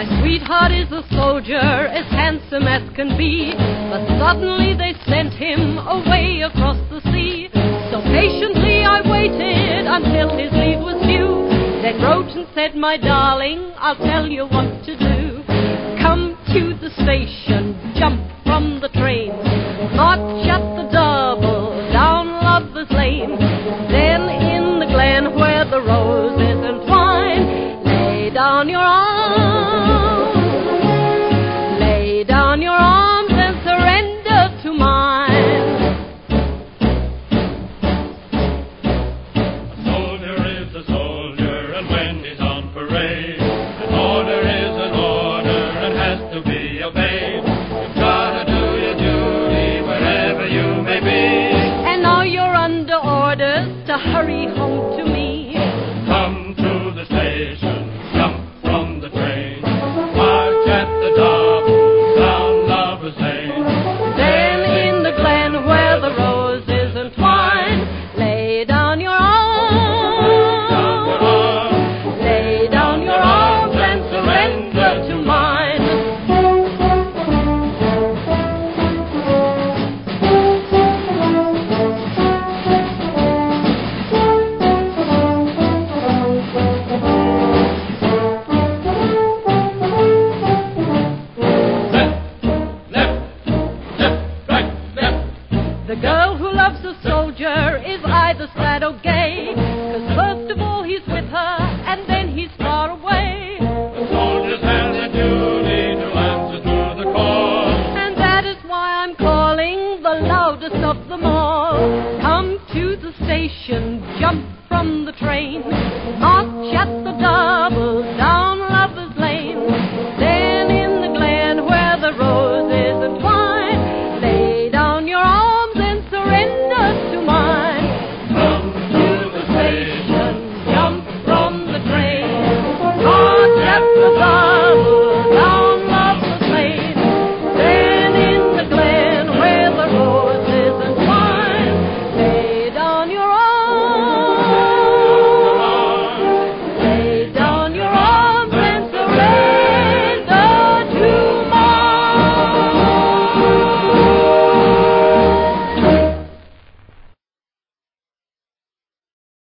My sweetheart is a soldier, as handsome as can be, but suddenly they sent him away across the sea. So patiently I waited until his leave was due, then wrote and said, my darling, I'll tell you what to do. Come to the station, jump from the train, march at the double down Lover's Lane. Then in the glen where the roses entwine, lay down your arms, lay down your arms and surrender to mine. A soldier is a soldier, and when he's on parade, an order is an order and has to be obeyed. You've gotta do your duty wherever you may be. And now you're under orders to hurry home to me. Come to the station, jump from the train, march at the double down Lover's Lane. Then in the glen where the roses entwine, lay down your arms, lay down your arms and surrender to mine. The girl who loves a soldier is either sad or gay, 'cause first of all he's with her, and then he's far away. The soldiers have their duty to answer to the call, And that is why I'm calling the loudest of them all. Come to the station, jump from the train, march at the